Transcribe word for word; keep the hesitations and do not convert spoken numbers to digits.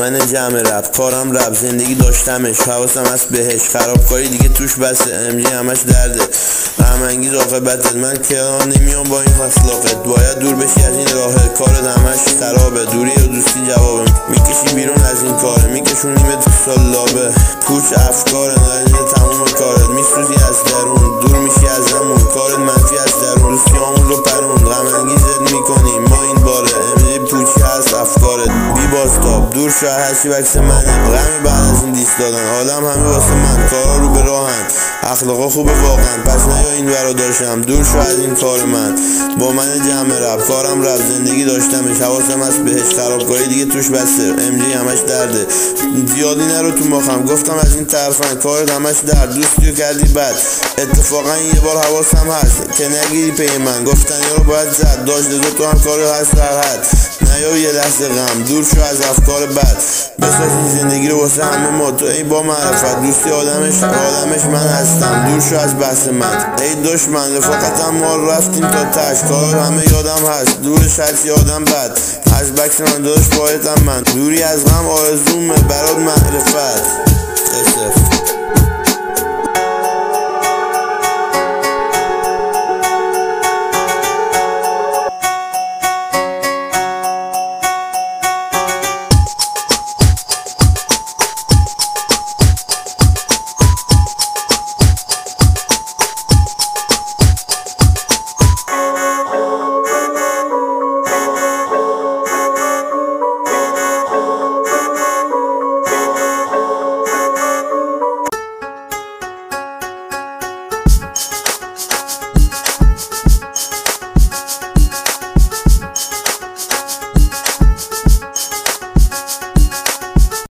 من جمع رپ کارم رپ زندگی داشتمش حواسم هست بهش خرابکاری دیگه توش بسه امجی همش درده غم انگیز عاقبتت من کنار نمیام با این اخلاقت باید دور بشی از این راه کارت همش خرابه دوری و دوستی جوابه میکشی بیرون از این کاره میکشونیم تو سلابه پوچ افکاره نرینه تموم کارت میسوزی از درون دور میشی از همون کارت منفی از درون دوستیامون رو پرون غم انگیزت میکنیم ما این باره امجی پوچی هست افکارت بی بازتاب دور شو هرچی بکس منه غم بعد از این دیست دادن آدم همه واسه من کارا رو به راهن اخلاقا خوبه واقعا پس نیا این ورا داشتم دور شو از این کار من با من جمع رپ کارم رپ زندگی داشتمش حواسم هست بهش خرابکاری دیگه توش بسته امجی همش درده زیادی نرو تو مخم گفتم از این طرفن کارت همش درد دوستیو کردی بد اتفاقا یه بار حواسم هست که نگیری پی من گفتن یارو باید زد داشت دو تو هم کار هست در حد نیا یه لحظه غم دور شو از افکار بد بساز این زندگی رو واسه همه ما تو ای با معرفت دوستی آدمش آدمش من هستم دور شو از بحث من ای دشمن رفاقتم ما رفتیم تا تش کار همه یادم هست دورش هرچی آدم بد از بکس من داشت باید من دوری از غم آرزومه برات معرفت.